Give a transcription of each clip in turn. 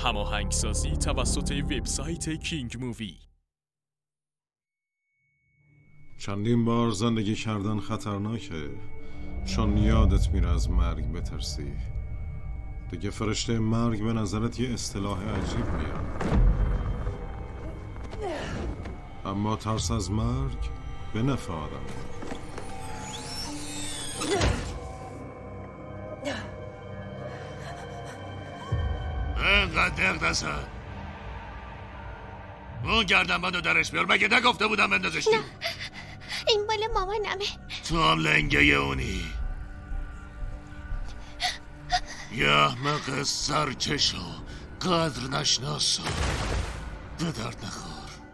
هماهنگسازی توسط وبسایت کینگ مووی. چندین بار زندگی کردن خطرناکه، چون یادت میره از مرگ بترسی. دیگه فرشته مرگ به نظرت یه اصطلاح عجیب میاد، اما ترس از مرگ به نفع آدمه. اینقدر دق نزن. اون گردنبندو درش بیار. مگه نگفته بودم بندازش؟ نه، این مال مامانمه. تو هم لنگه اونی. یه احمق سرکش و قدر نشناس و به درد نخور.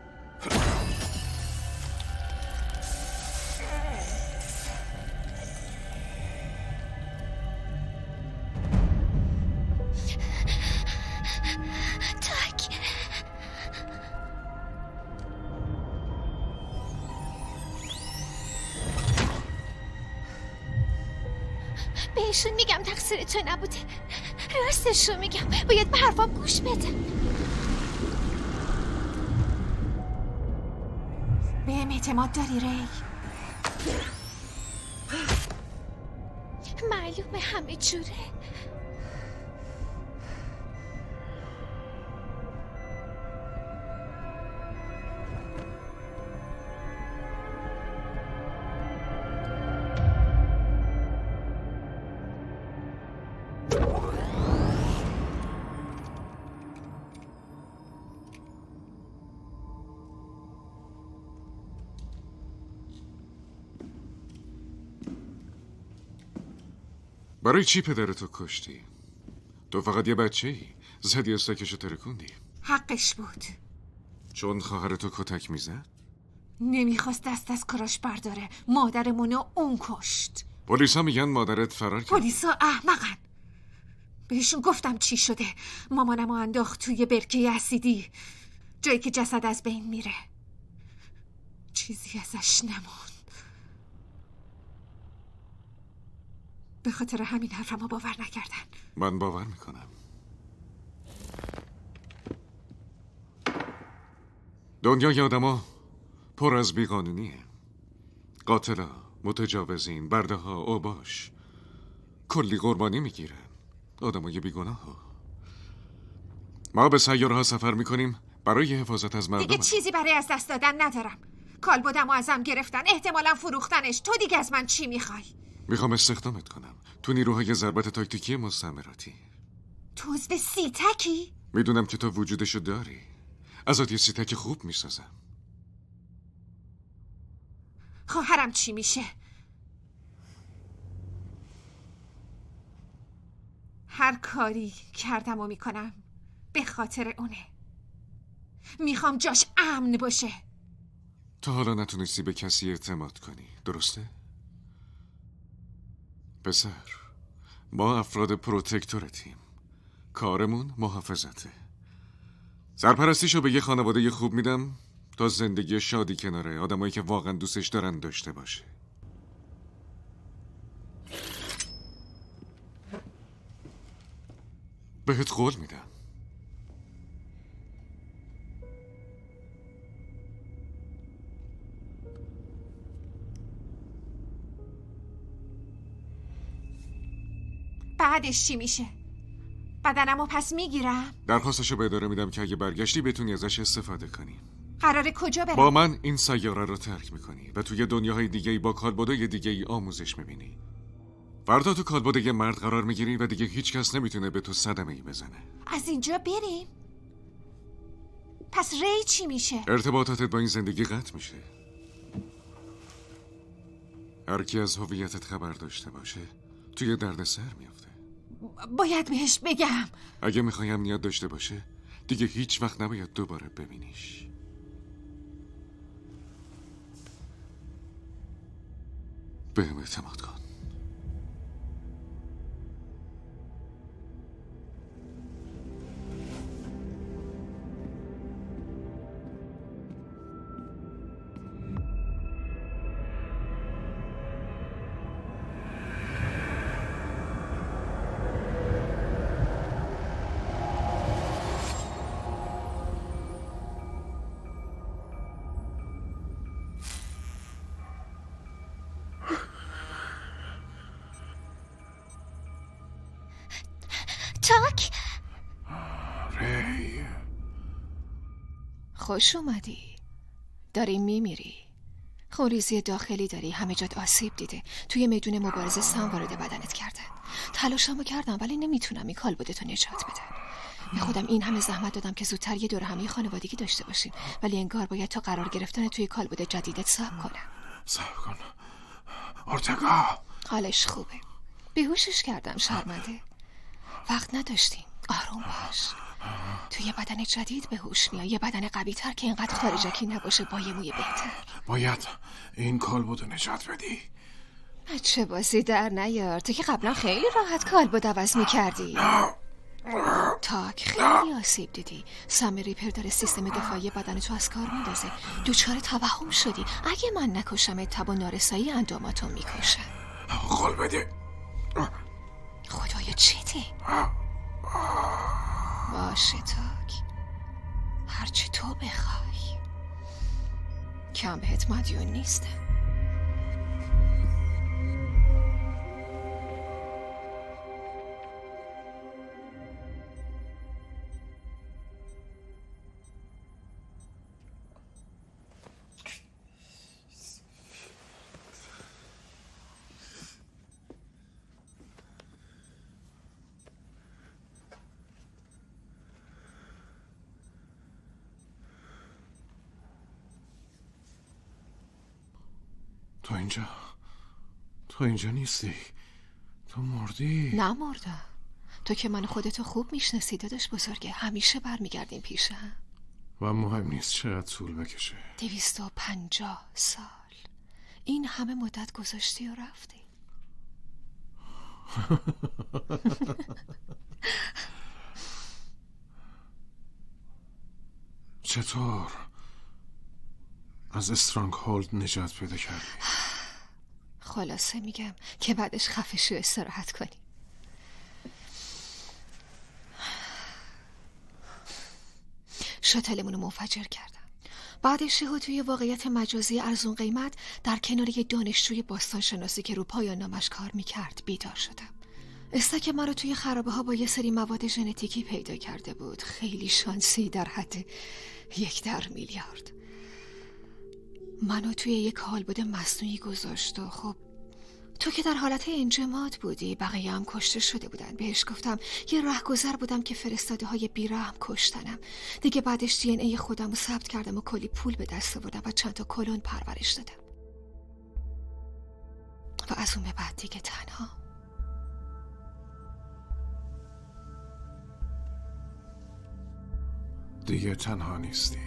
بهشون میگم تقصیر تو نبوده. راستش رو میگم، باید به حرفام گوش بده. بهم اعتماد داری ری؟ معلومه همه جوره. برای چی پدرتو کشتی؟ تو فقط یه بچه ای زدی استکشو ترکوندی. حقش بود. چون خواهرتو کتک میزد؟ نمیخواست دست از کاراش برداره. مادرمونو اون کشت. پلیسا میگن مادرت فرار کرد. پلیسا احمقن. بهشون گفتم چی شده. مامانمو انداخت توی برکه اسیدی، جایی که جسد از بین میره. چیزی ازش نموند. به خاطر همین حرفمو باور نکردن. من باور میکنم. دنیای آدما پر از بیقانونیه. قاتلا، متجاوزین، برده ها، اوباش کلی قربانی میگیرن. آدمای بیگناه. ما به سیاره ها سفر میکنیم برای حفاظت از مردم. دیگه چیزی برای از دست دادن ندارم. کالبدمو ازم گرفتن، احتمالاً فروختنش. تو دیگه از من چی میخوای؟ میخوام استخدامت کنم تو نیروهای ضربت تاکتیکی مستعمراتی. تو عضو سیتکی؟ میدونم که تو وجودشو داری. ازت یه سیتک خوب میسازم. خواهرم چی میشه؟ هر کاری کردم و میکنم به خاطر اونه. میخوام جاش امن باشه. تا حالا نتونستی به کسی اعتماد کنی، درسته؟ پسر، ما افراد پروتکتورتیم. کارمون محافظته. سرپرستیشو به یه خانواده خوب میدم تا زندگی شادی کناره آدمایی که واقعا دوستش دارن داشته باشه. بهت قول میدم. بعدش چی میشه؟ بدنمو پس میگیرم؟ درخواستشو به اداره میدم که اگه برگشتی بتونی ازش استفاده کنی. قراره کجا برم؟ با من این سیاره رو ترک میکنی و توی دنیاهای دیگه‌ای با کالبدای دیگه‌ای آموزش میبینی. فردا تو کالبد یه مرد قرار میگیری و دیگه هیچ کس نمیتونه به تو صدمه‌ای بزنه. از اینجا بریم؟ پس ری چی میشه؟ ارتباطاتت با این زندگی قطع میشه. هر کی از هویتت خبر داشته باشه توی دردسر میافته. باید بهش بگم. اگه میخوای امنیت داشته باشه دیگه هیچ وقت نباید دوباره ببینیش. بهم اعتماد کن. خوش اومدی. داری میمیری. خونریزی داخلی داری، همه جات آسیب دیده. توی میدون مبارزه سم وارد بدنت کردن. تلاشمو کردم ولی نمیتونم این کالبدتو نجات بدم. به خودم این همه زحمت دادم که زودتر یه دور همی خانوادگی داشته باشیم، ولی انگار باید تا قرار گرفتن توی کالبد جدیدت صبر کنم. صبر کن اورتگا. حالش خوبه. بیهوشش کردم، شرمنده. وقت نداشتیم. آروم باش. توی بدن جدید به هوش میای، یه بدن قوی تر که اینقدر خارجکی نباشه، با یه موی بهتر. باید این کالبدو نجات بدی. چه بازی در نیار، تو که قبلا خیلی راحت کالبد عوض میکردی. تاک خیلی آسیب دیدی. سم ریپر داره سیستم دفاعی بدن تو از کار میندازه. دوچار توهم شدی. اگه من نکشم تب و نارسایی انداماتو میکشم. قول بده. خدایا چته؟ باشه تاک، هرچی تو بخوای. کم بهت مدیون نیستم. تو اینجا نیستی. تو مردی. نمردم. تو که من خودتو خوب میشناسی داداش بزرگه. همیشه برمیگردیم پیش هم. و مهم نیست چقدر طول بکشه. 250 سال. این همه مدت گذاشتی و رفتی. چطور از استرانگ هولد نجات پیدا کردی؟ خلاصه میگم که بعدش خفه شو استراحت کنی. شاتلمونو منفجر کردم. بعدش توی واقعیت مجازی ارزون قیمت در کنار یه دانشجوی باستان شناسی که رو پایان نامش کار میکرد بیدار شدم. استک من رو توی خرابه ها با یه سری مواد ژنتیکی پیدا کرده بود. خیلی شانسی در حد 1 در میلیارد. منو توی یک کالبد مصنوعی گذاشت و خب تو که در حالت انجماد بودی، بقیه هم کشته شده بودن. بهش گفتم یه رهگذر بودم که فرستاده های بیرحم کشتنم. دیگه بعدش دی ان ای خودم رو ثبت کردم و کلی پول به دست آوردم و چند تا کلون پرورش دادم. و از اون به بعد دیگه تنها. دیگه تنها نیستی.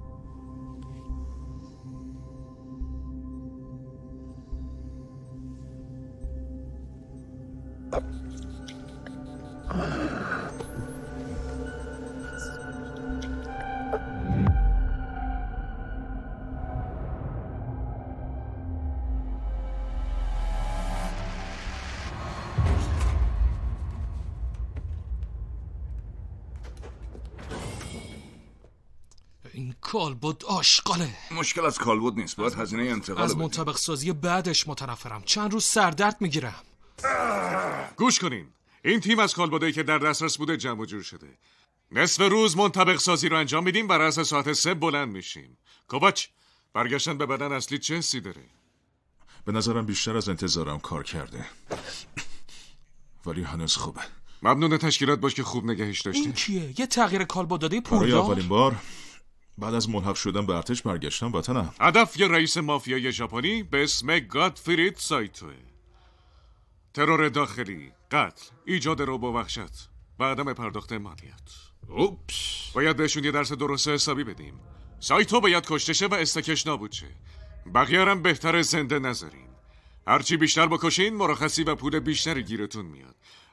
این کالبد آشغاله. مشکل از کالبد نیست، باید هزینه انتقال از بدیم. منطبق سازی بعدش متنفرم. چند روز سردرد میگیرم. گوش کنین، این تیم از کالبدایی که در دسترس بوده جمع و جور شده. نصف روز منطبق سازی رو انجام میدیم، بر اساس ساعت 3 بلند میشیم. کوواچ، برگشتن به بدن اصلی چه حسی داره؟ به نظرم بیشتر از انتظارم کار کرده، ولی هنوز خوبه. ممنون تشکیلات باش که خوب نگهش داشته. این کیه؟ یه تغییر کالبد داده برای پولدار؟ اولین بار بعد از ملحق شدن به ارتش برگشتم وطنم. هدف یه رئیس مافیای ژاپنی به اسم گادفرید سایتوه. ترور داخلی، قتل، ایجاد رعب و وحشت و عدم پرداخت مالیات. اوپس. باید بهشون یه درس درست حسابی بدیم. سایتو باید کشته شه و استکش نابود شه. بقیه هم بهتر زنده نذارین. هرچی بیشتر بکشین مرخصی و پول بیشتری گیرتون میاد.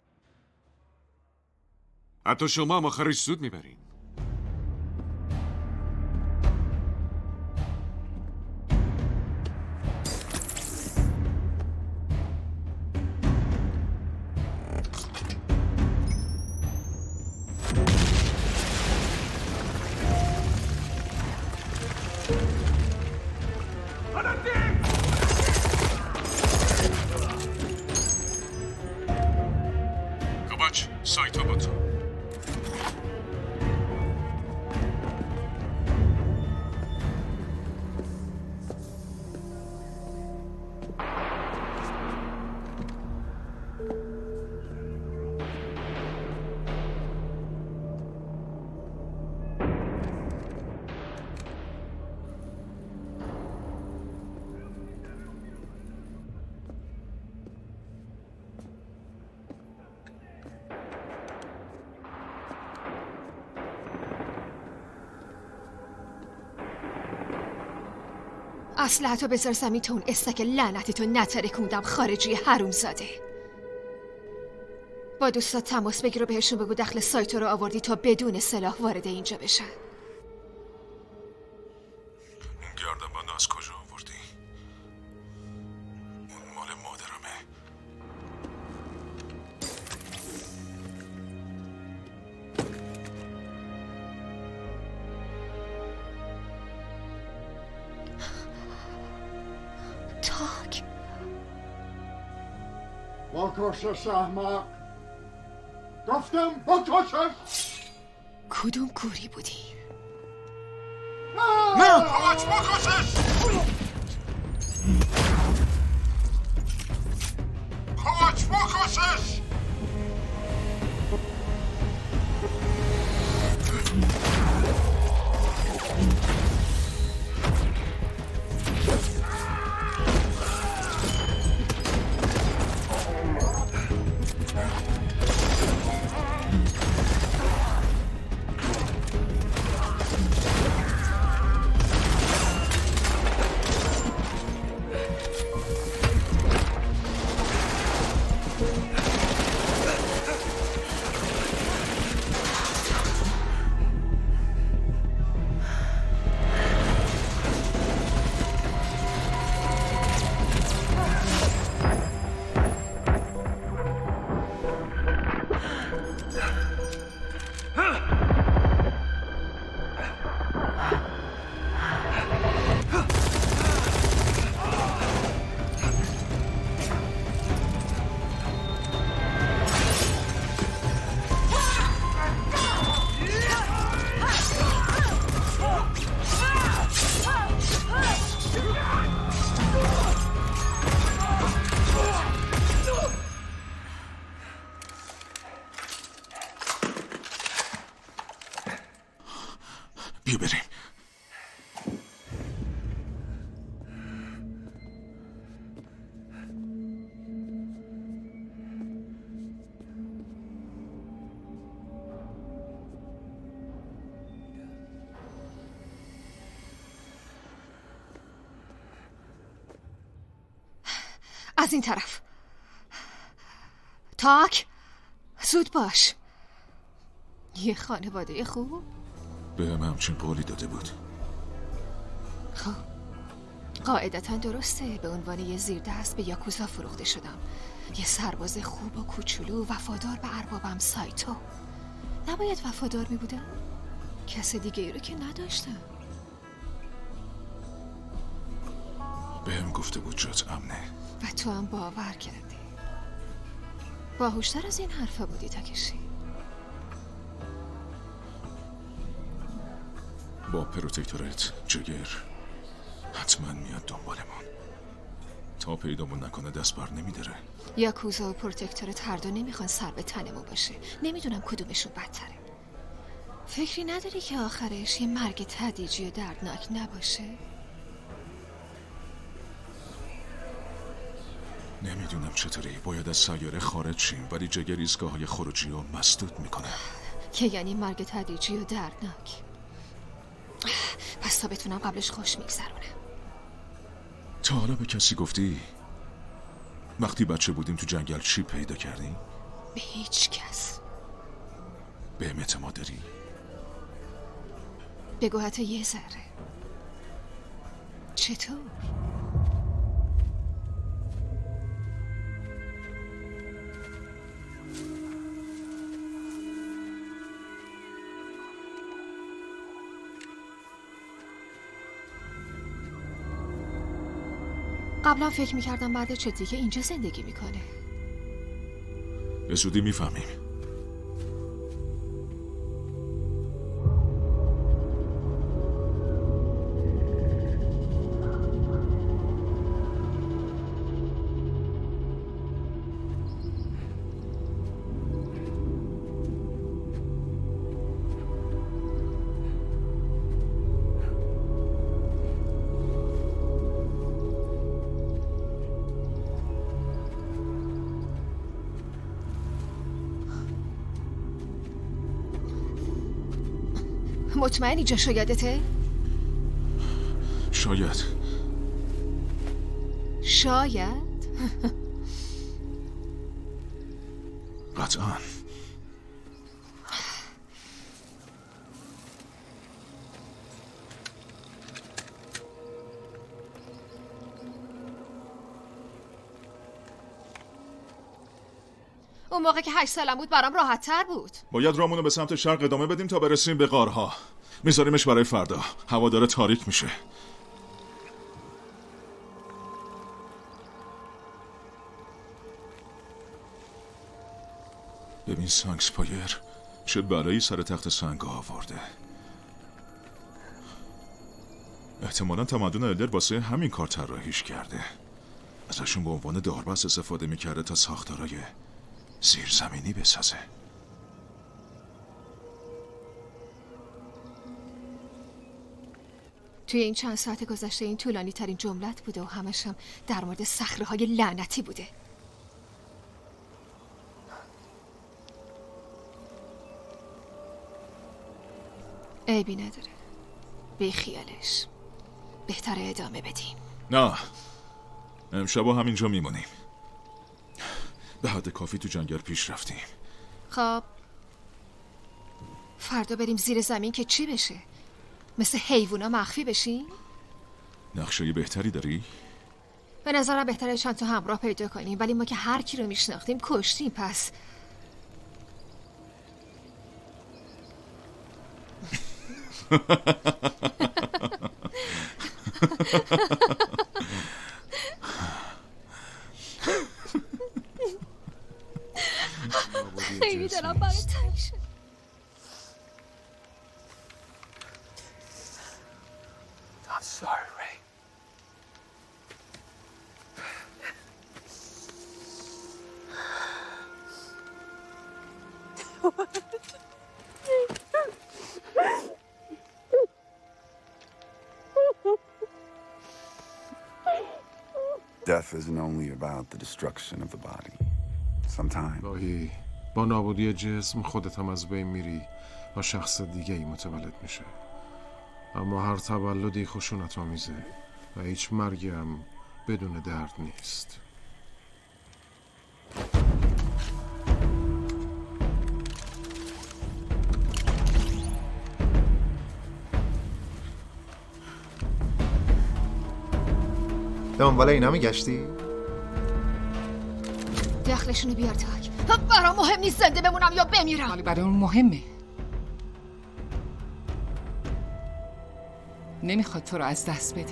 حتی شما هم آخرش سود میبرین. کوواچ، سایتو با تو. اسلحه‌تو بذار زمین تا اون استک لعنتیتو نترکوندم خارجی حرومزاده. با دوستات تماس بگیر و بهشون بگو دخل سایتو رو آوردی تا بدون سلاح وارد اینجا بشن. این گردنبند از کجا آوردی؟ اون مال مادرمه. تاک بکشش احمق. گفتم بکشش. کدوم گوری بودی؟ نه! کمک بکشش! کمک بکشش! بیا بریم. از این طرف. تاک زود باش. یه خانواده خوب؟ به همچین قولی داده بود. خب قاعدتا درسته. به عنوان یه زیردست به یاکوزا فروخته شدم. یه سرباز خوب و کوچولو وفادار به اربابم سایتو. نباید وفادار می بودم؟ کس دیگه ای رو که نداشتم. به هم گفته بود جات امنه و تو هم باور کردی. باهوشتر از این حرفا بودی تاکشی. با پروتکتورت جگر حتما میاد دنبالمون. تا پیدامون نکنه دست بر نمیداره. یاکوزا و پروتکتورت هر دو نمیخوان سر به تنمون باشه. نمیدونم کدومشون بدتره. فکری نداری که آخرش یه مرگ تدریجی و دردناک نباشه؟ نمیدونم چطوری باید از سیاره خارج شیم، ولی جگر ایستگاه‌های خروجی رو مسدود میکنه. که یعنی مرگ تدریجی و دردناک. پس تا بتونم قبلش خوش میگذرونم. تا حالا به کسی گفتی وقتی بچه بودیم تو جنگل چی پیدا کردیم؟ به هیچ کس. بهم اعتماد داری؟ بگو حتی یه ذره. چطور؟ قبلا فکر میکردم بعد چه دیگه اینجا زندگی میکنه. به زودی میفهمیم. مطمئنی جاشو یادته؟ شاید، شاید. قطعاً. اون موقع که 8 سالم بود برام راحت تر بود. باید رامونو به سمت شرق ادامه بدیم تا برسیم به غارها. میذاریمش برای فردا. هوا داره تاریک میشه. ببین سانکس پایر چه بلایی سر تخت سنگ آورده. احتمالاً تمدن الدر واسه همین کار طراحیش کرده. ازشون به عنوان داربست استفاده میکرده تا ساختارای زیرزمینی بسازه. توی این چند ساعت گذشته این طولانی ترین جملت بوده و همش هم در مورد صخره‌های لعنتی بوده. عیبی نداره. بی خیالش. بهتره ادامه بدیم. نه، امشب همینجا میمونیم. به حد کافی تو جنگل پیش رفتیم. خب فردا بریم زیر زمین که چی بشه؟ مثل حیوونا مخفی بشیم؟ نقشه بهتری داری؟ به نظرم بهتره چند تا همراه پیدا کنیم، ولی ما که هر کی رو میشناختیم کشتیم. پس خیلی دارم برای تنگ شد. I'm sorry, Ray. Death isn't only about the destruction of the body. Sometimes گاهی با نابودی جسم خودت هم از بین میری و شخص دیگه ای متولد میشه. اما هر تولدی خشونت آمیزه و هیچ مرگی هم بدون درد نیست. دنبال اینا میگشتی؟ دخلشونو بیار تاک. برام مهم نیست زنده بمونم یا بمیرم. ولی برای اون مهمه. نمیخواد تو رو از دست بده.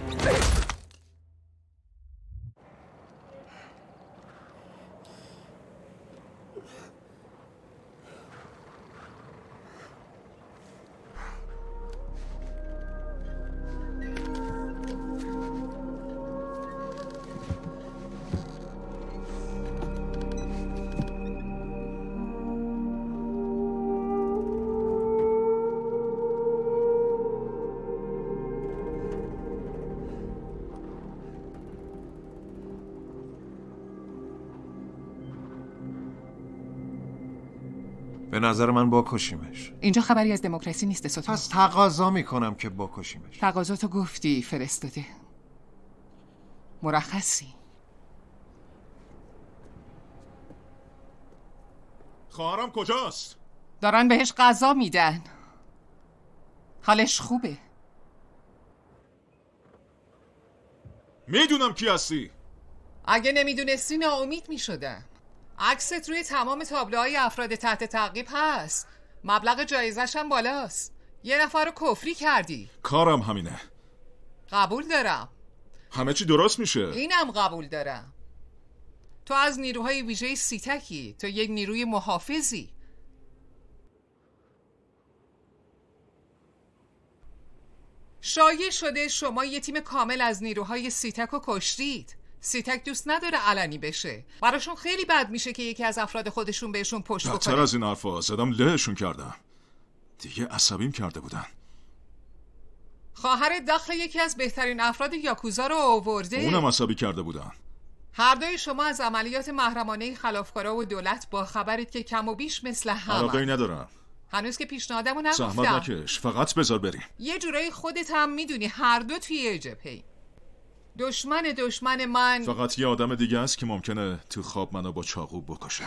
به نظر من بکشیمش. اینجا خبری از دموکراسی نیست ستون. پس تقاضا میکنم که بکشیمش. تقاضاتو گفتی فرستاده. مرخصی. خواهرم کجاست؟ دارن بهش غذا میدن. حالش خوبه. میدونم کی هستی. اگه نمیدونستی ناامید میشدن. عکست روی تمام تابلوهای افراد تحت تعقیب هست. مبلغ جایزش هم بالاست. یه نفر رو کفری کردی. کارم همینه. قبول دارم. همه چی درست میشه. اینم قبول دارم. تو از نیروهای ویژه سیتکی. تو یک نیروی محافظی. شایع شده شما یه تیم کامل از نیروهای سیتک رو کشتید. سیتک دوست نداره علنی بشه. براشون خیلی بد میشه که یکی از افراد خودشون بهشون پشت بکنه. بدتر از این حرفا زدم لهشون کردم. دیگه عصبیم کرده بودن. خواهر داخل یکی از بهترین افراد یاکوزا رو آورده. اونم عصبی کرده بودن. هر دوی شما از عملیات محرمانه خلافکارا و دولت با خبرید که کم و بیش مثل هم. علاقه‌ای ندارم. هنوز که پیشنهادمو نگفتم. زحمت نکش، فقط بذار بریم. یه جورایی خودت هم میدونی هر دو توی جبهه‌ای. دشمن من فقط یه آدم دیگه است که ممکنه تو خواب منو با چاقو بکشه.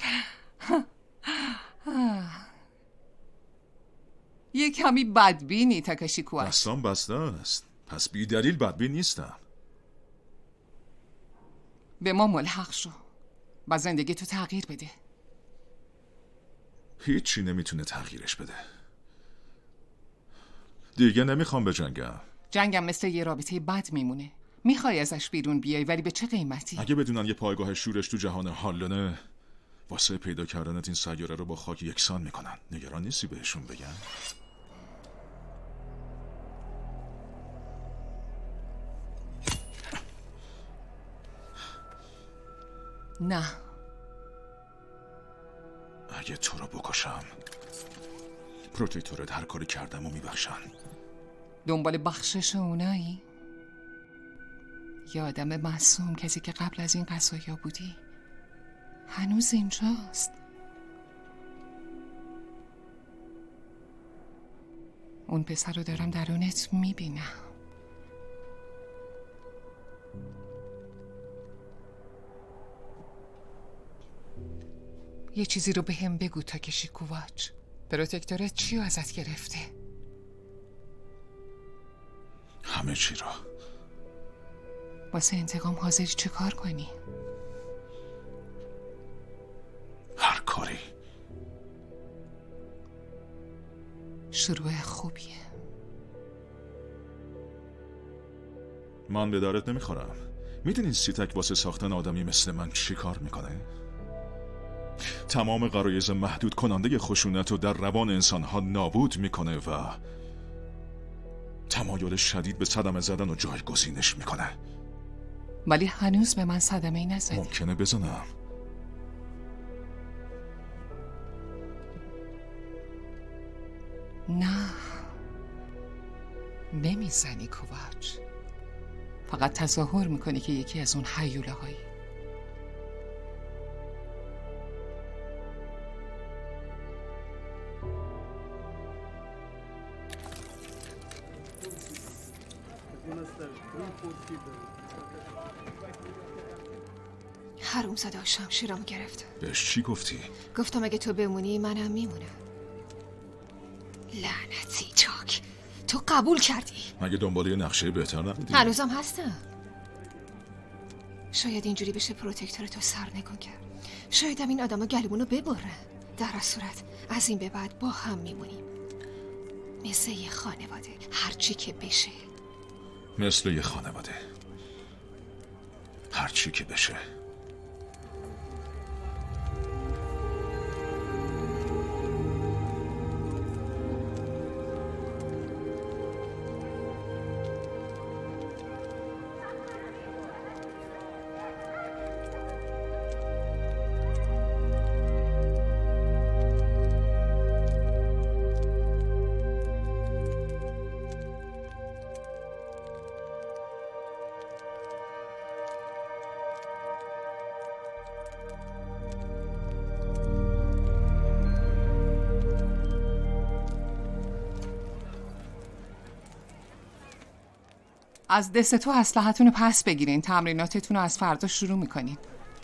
یه کمی بدبینی تاکاشی کوآچ. دستام بسته است، پس بی دلیل بدبین نیستم. به ما ملحق شو و زندگی تو تغییر بده. هیچی نمیتونه تغییرش بده. دیگه نمیخوام بجنگم. جنگم مثل یه رابطه بد میمونه. میخوای ازش بیرون بیای ولی به چه قیمتی؟ اگه بدونن یه پایگاه شورش تو جهان هالونه واسه پیدا کردنت این سیاره رو با خاک یکسان میکنن، نگران نیستی بهشون بگن؟ نه. اگه تو رو بکشم پروتکتورت هر کاری کردم و میبخشن. دنبال بخشش اونایی؟ یه آدم معصوم، کسی که قبل از این قضایا بودی هنوز اینجاست. اون پسر رو دارم درونت میبینم. یه چیزی رو به هم بگو تاکاشی کوآچ. پروتکتورت چی رو ازت گرفته؟ همه چی رو. واسه انتقام حاضری چه کار کنی؟ هر کاری. شروع خوبیه. من به دارت نمیخورم. میدونین سیتک واسه ساختن آدمی مثل من چی کار میکنه؟ تمام غرایز محدود کننده خشونت رو در روان انسانها نابود میکنه و تمایل شدید به صدمه زدن و جایگزینش میکنه. ولی هنوز به من صدمه ای نزدی. ممکنه بزنم. نه، نمیزنی کوآچ. فقط تظاهر میکنی که یکی از اون هیوله هایی. حروم زده شمشیرمو گرفت. بهش چی گفتی؟ گفتم اگه تو بمونی منم میمونم. لعنتی چاک، تو قبول کردی. مگه دنبال یه نقشه بهتر نبودی؟ هنوزم هستم. شاید اینجوری بشه پروتکتور تو سرنگون کرد. شایدم این آدما گلومونو ببرن. در صورت از این به بعد با هم میمونیم مثل یه خانواده، هرچی که بشه. مثل یه خانواده، هرچی که بشه. از دست تو اسلحه‌تون رو پس بگیرین. تمریناتتون رو از فردا شروع میکنین.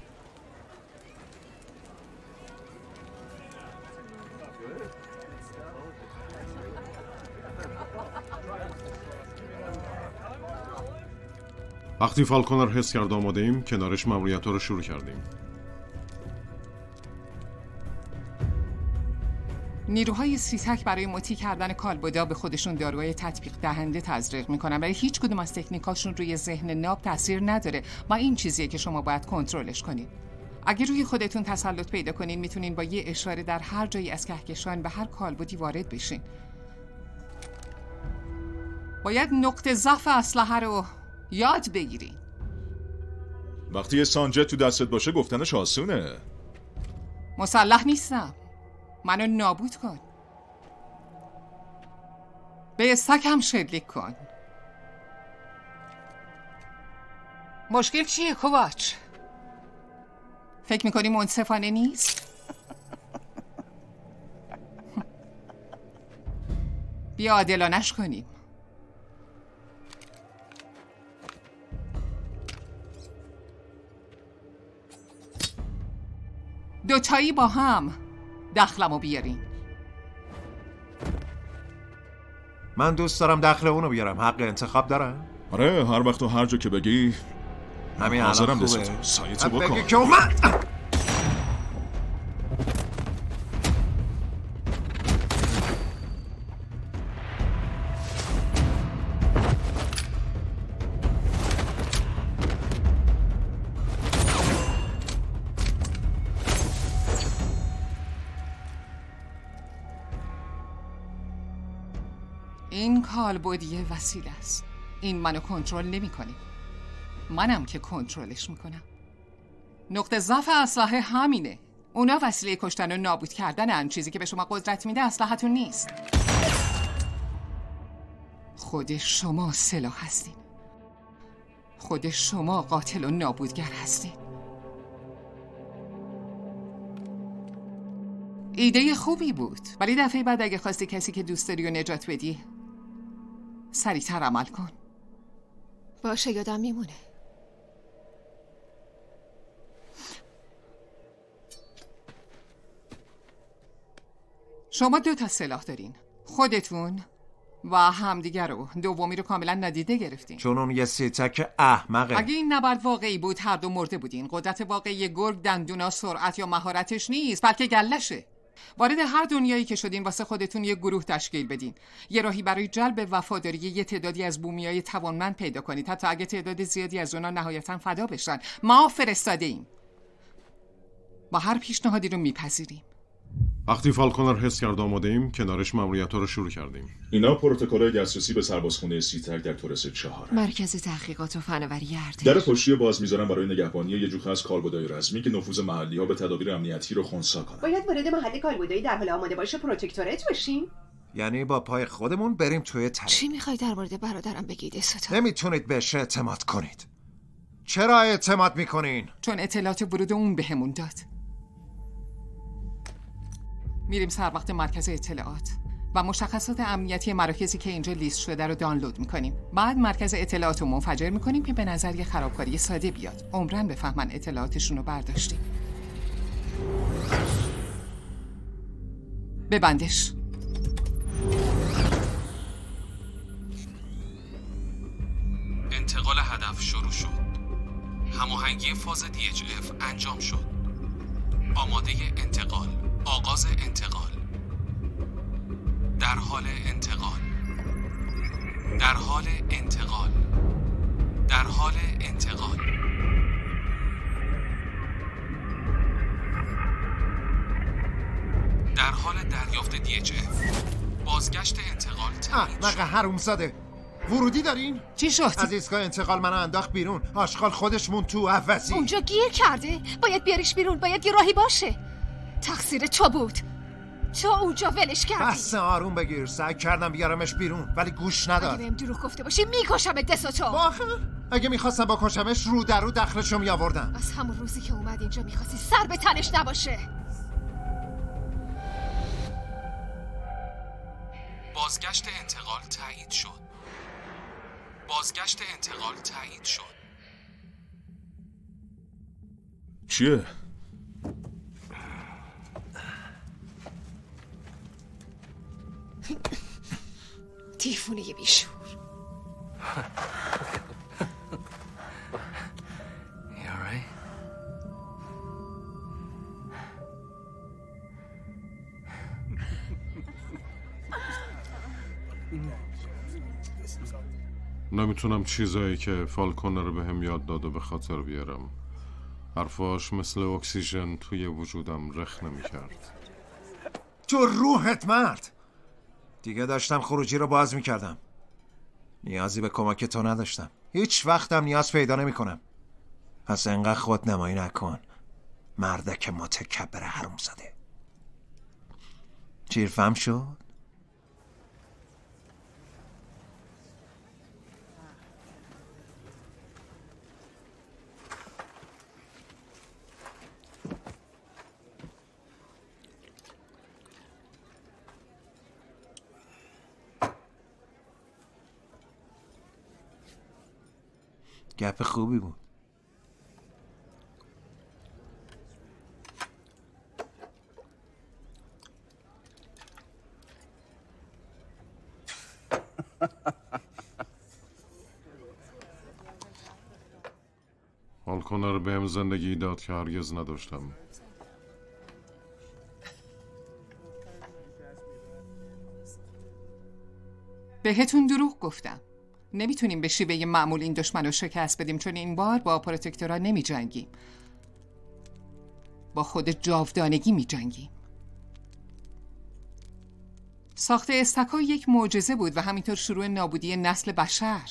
وقتی فالکون رو حس کرد آماده ایم، کنارش ماموریت رو شروع کردیم. نیروهای سیتک برای مطیع کردن کالبدا به خودشون داروهای تطبیق دهنده تزریق میکنن، ولی هیچ کدوم از تکنیکاشون روی ذهن ناب تاثیر نداره و این چیزیه که شما باید کنترلش کنین. اگه روی خودتون تسلط پیدا کنین میتونین با یه اشاره در هر جایی از کهکشان به هر کالبدی وارد بشین. باید نقطه ضعف اسلحه رو یاد بگیرین. وقتی یه سانجت تو دستت باشه گفتنش آسونه. مسلح نیستم، منو نابود کن. به سگم شلیک کن. مشکل چیه کوآچ؟ فکر میکنی منصفانه نیست؟ بیا عادلانش کنیم. دوتایی با هم دخلمو بیارین. من دوست دارم دخل اونو بیارم. حق انتخاب دارم. آره هر وقت و هر جا که بگی همین حاضرم الان دستتو خوبه. سایتو بکن. بگی که اومد. این کالبدیه وسیله است. این منو کنترل نمی‌کنه. منم که کنترلش میکنم. نقطه ضعف اسلحه همینه. اونا وسیله کشتن و نابود کردن، چیزی که به شما قدرت میده اسلحه‌تون نیست. خود شما سلاح هستین. خود شما قاتل و نابودگر هستین. ایده خوبی بود، ولی دفعه بعد اگه خواستی کسی که دوست داری و نجات بدی سریع‌تر عمل کن. باشه یادم میمونه. شما 2 سلاح دارین، خودتون و همدیگر رو. دومی رو کاملا ندیده گرفتین، چون اون یه سیتک احمقه. اگه این نبرد واقعی بود هر دو مرده بودین. قدرت واقعی گرگ دندونا، سرعت یا مهارتش نیست، بلکه گلشه. وارد هر دنیایی که شدین واسه خودتون یه گروه تشکیل بدین. یه راهی برای جلب وفاداری یه تعدادی از بومیای توانمند پیدا کنید، حتی اگه تعداد زیادی از اونا نهایتاً فدا بشن. ما فرستاده ایم. با هر پیشنهادی رو میپذیریم. وقتی فالکونر حس کرد آماده ایم، کنارش ماموریت‌ها رو شروع کردیم. اینا پروتکل دسترسی به سربازخونه سیتک در تورس 4. مرکز تحقیقات و فناوری ارتش. در پشتی باز میذارن برای نگهبانی یه جوخه از کالبدای رزمی که نفوذ محلی‌ها به تدابیر امنیتی رو خنثی کنن. باید وارد محل کالبدایی در حال آماده باشه پروتکتورات بشیم. یعنی با پای خودمون بریم توی تله. چی میخوای در مورد برادرم بگید استاد؟ نمیتونید بهش اعتماد کنید. چرا اعتماد میکنین؟ چون اطلاعات ورود اون بهمون داد. میریم سر وقت مرکز اطلاعات و مشخصات امنیتی مراکزی که اینجا لیست شده رو دانلود میکنیم. بعد مرکز اطلاعات رو منفجر میکنیم که به نظر یه خرابکاری ساده بیاد. عمرن بفهمن اطلاعاتشون رو برداشتیم. ببندش. انتقال هدف شروع شد. هماهنگی فاز DHF انجام شد. آماده انتقال. آغاز انتقال. در حال انتقال. در حال انتقال. در حال انتقال. در حال دریافت DHF. بازگشت انتقال تایید شد. حرومزاده. ورودی دارین؟ چی شد؟ از ایستگاه انتقال منو انداخت بیرون. آشغال خودش مون تو عوضی. اونجا گیر کرده. باید بیاریش بیرون. باید یه راهی باشه. تقصیر تو بود. تو اونجا ولش کردی. بس آروم بگیر. سعی کردم بیارمش بیرون ولی گوش نداد. اگه بهم دروغ گفته باشی میکشمت دستو. آخه اگه میخواستم بکشمش رو در رو دخلشو میآوردم. از همون روزی که اومد اینجا میخواستی سر به تنش نباشه. بازگشت انتقال تایید شد. بازگشت انتقال تایید شد. چیه؟ دیفونه بیشور. نمیتونم چیزایی که فالکونر رو بهم یاد داده به خاطر بیارم. حرفاش مثل اکسیژن توی وجودم رخ نمیکرد. تو روحت مرد. دیگه داشتم خروجی رو باز میکردم. نیازی به کمک تو نداشتم. هیچ وقتم نیاز پیدا نمیکنم. پس انقدر خود نمایی نکن. مردک متکبر حرومزاده. چیرفهم شد؟ گپ خوبی بود. هالکنر بهم زندگی داد که هرگز نداشتم. بهتون دروغ گفتم. نمیتونیم به شیوه معمول این دشمن رو شکست بدیم، چون این بار با پروتکتورها نمی جنگیم. با خود جاودانگی می جنگیم. ساخت استکا یک معجزه بود و همینطور شروع نابودی نسل بشر.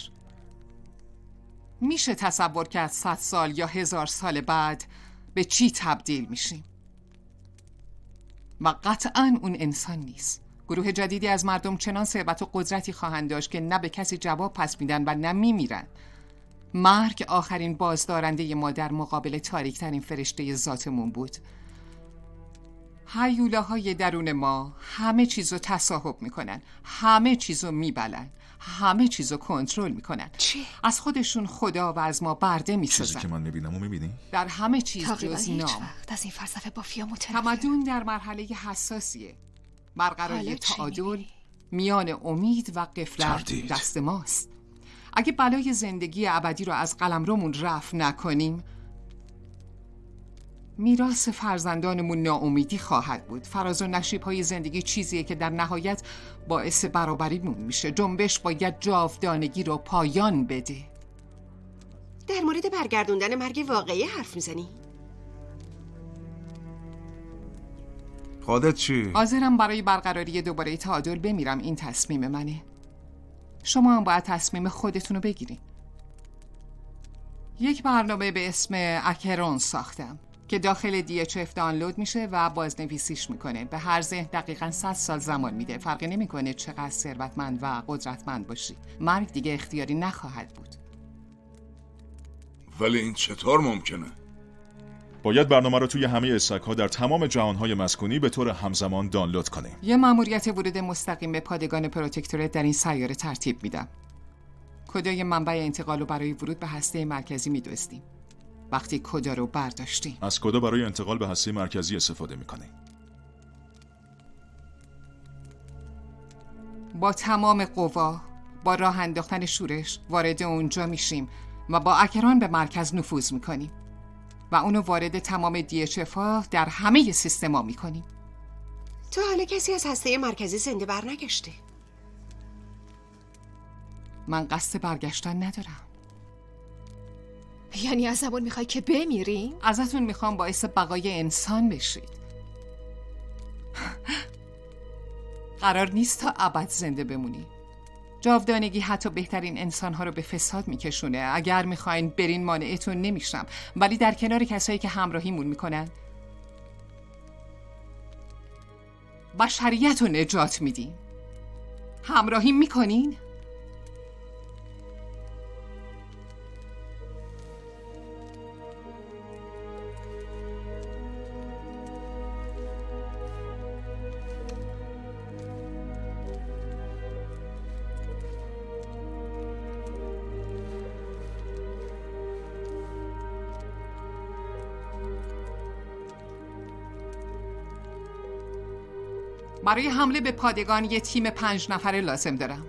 میشه تصور کرد 100 سال یا 1000 سال بعد به چی تبدیل میشیم؟ و قطعاً اون انسان نیست. گروه جدیدی از مردم چنان ثروت و قدرتی خواهند داشت که نه به کسی جواب پس میدن و نه میمیرن. مرگ آخرین بازدارنده ما در مقابل تاریکترین فرشته ذاتمون بود. هیولاهای درون ما همه چیزو تصاحب میکنن، همه چیزو میبلن، همه چیزو کنترل میکنن. چی؟ از خودشون خدا و از ما برده میسازن. چیزی که من میبینم و میبینی؟ در همه چیز تقریبا جز هیچ نام. وقت از این فلسفه بافیا متنفرم. تمدن در مرحله حساسیه. برقراری تعادل میان امید و غفلت دست ماست. اگه بلای زندگی ابدی رو از قلمرومون رفع نکنیم، میراث فرزندانمون ناامیدی خواهد بود. فراز و نشیب‌های زندگی چیزیه که در نهایت باعث برابریمون میشه. جنبش باید جاودانگی رو پایان بده. در مورد برگردوندن مرگ واقعی حرف میزنی؟ خودت چی؟ حاضرم برای برقراری دوباره تعادل بمیرم. این تصمیم منه. شما هم باید تصمیم خودتون رو بگیرین. یک برنامه به اسم اکرون ساختم که داخل DHF دانلود میشه و بازنویسیش میکنه. به هر ذهن دقیقاً 100 سال زمان میده. فرقی نمیکنه چقدر ثروتمند و قدرتمند باشی. مرگ دیگه اختیاری نخواهد بود. ولی این چطور ممکنه؟ باید برنامه رو توی همه استک‌ها در تمام جهان‌های مسکونی به طور همزمان دانلود کنیم. یه مأموریت ورود مستقیم به پادگان پروتکتورات در این سیاره ترتیب میدم. کدای منبع انتقال رو برای ورود به هسته مرکزی میدوستیم. وقتی کدا رو برداشتیم، از کدا برای انتقال به هسته مرکزی استفاده میکنیم. با تمام قوا، با راه انداختن شورش وارد اونجا میشیم و با اکران به مرکز نفوذ میکنیم و اونو وارد تمام DHF ها در همه سیستما میکنیم. تا حالا کسی از هسته مرکزی زنده برنگشته؟ من قصد برگشتن ندارم. یعنی ازمون میخوای که بمیریم؟ ازتون میخوام باعث بقای انسان بشید. قرار نیست تا ابد زنده بمونی. جاودانگی حتی بهترین انسانها رو به فساد میکشونه. اگر میخواین برین مانعتون نمیشم، ولی در کنار کسایی که همراهیمون میکنن بشریت رو نجات میدین. همراهی میکنین؟ برای حمله به پادگان یه تیم 5 نفره لازم دارم.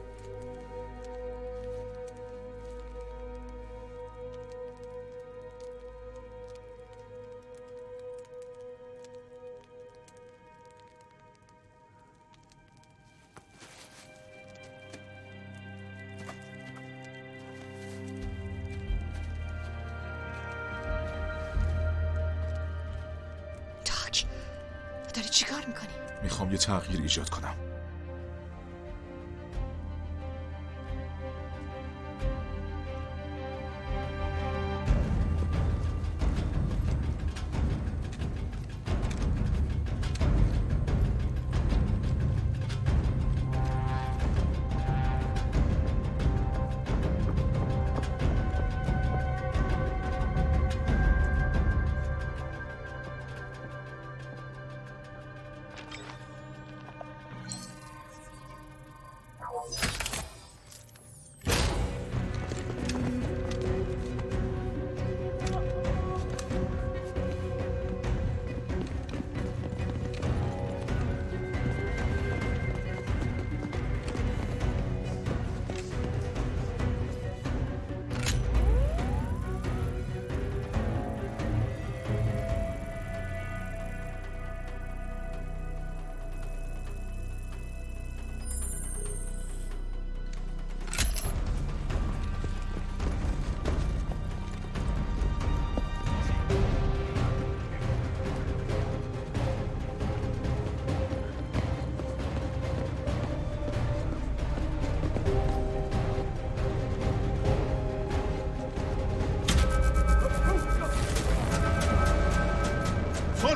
تاک، داری چی کار میکنی؟ میخوام یه تغییر ایجاد کنم.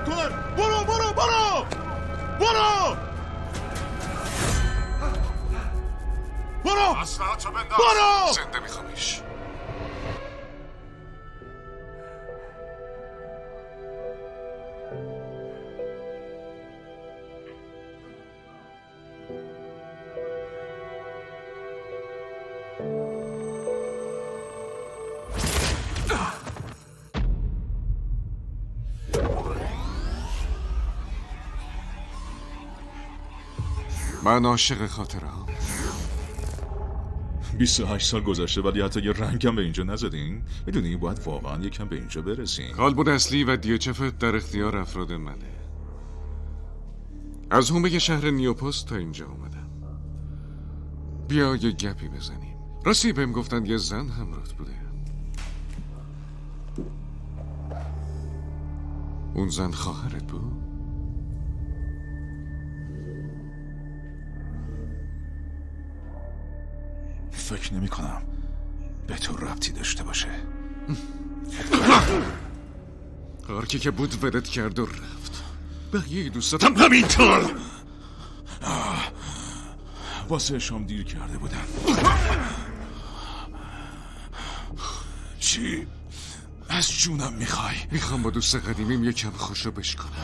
کنن. برو برو برو برو برو. اسلحه‌تو بنداز. برو. زنده میخوامش. من عاشق خاطره‌ام. 28 سال گذشته ولی حتی یه رنگم به اینجا نزدین. میدونی باید واقعا یکم به اینجا برسیم. کالبد اصلی و DHF در اختیار افراد منه. از حومه شهر نیوپوست تا اینجا اومدم. بیا یه گپی بزنیم. راستی بهم گفتن یه زن همراهت بوده. اون زن خواهرت بود؟ فکر نمی کنم به تو ربطی داشته باشه. هرکی که بود ودت کرد و رفت. بقیه دوستاتم همینطور. واسه شام دیر کرده بودم. چی؟ از جونم میخوای؟ میخوام با دوست قدیمیم یکم خوشو بشکنم.